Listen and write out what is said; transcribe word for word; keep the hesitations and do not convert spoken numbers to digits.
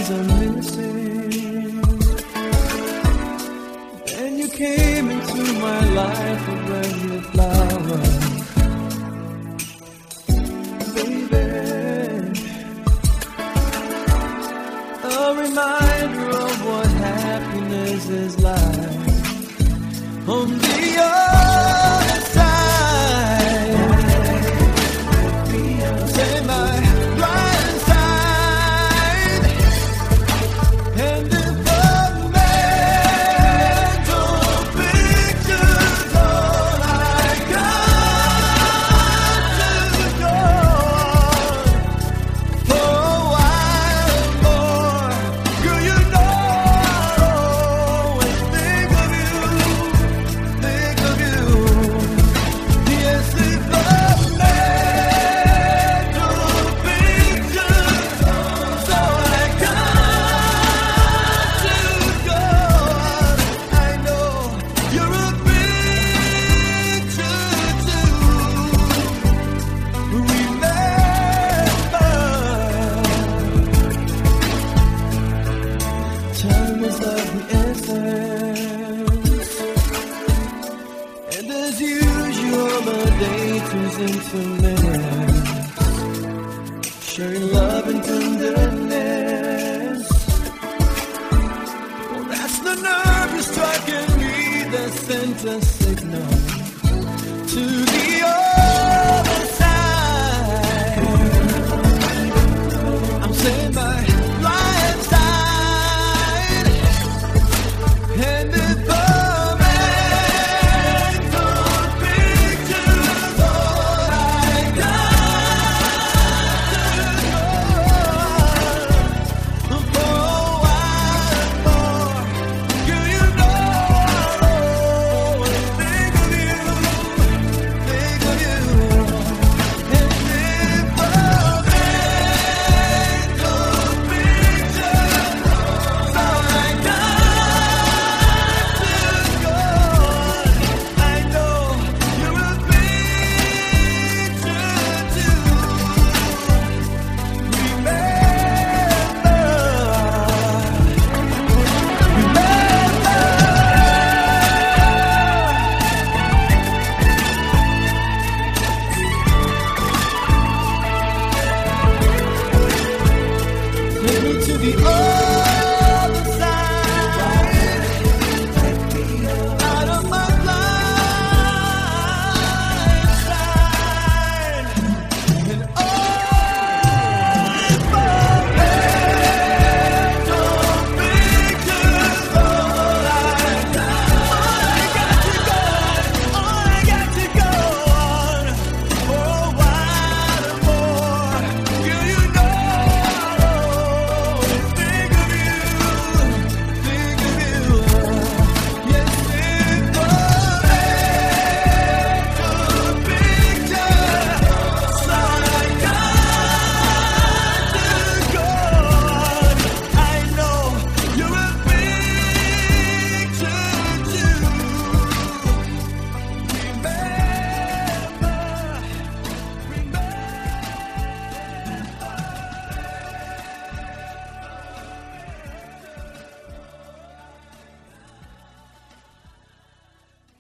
are missing. Then you came into my life, a brand new flower. Baby, a reminder of what happiness is like on the other side. Say my blind side. And if the mental picture's all I got to go for a while more, girl, you know I'll always think of you, think of you. Yes, if the mental picture's all I got to go, I know you're a picture too. Remember, time is of the essence, and as usual, the day turns into minutes, sharing love and tenderness. Oh, that's the nerve you're striking me that sent us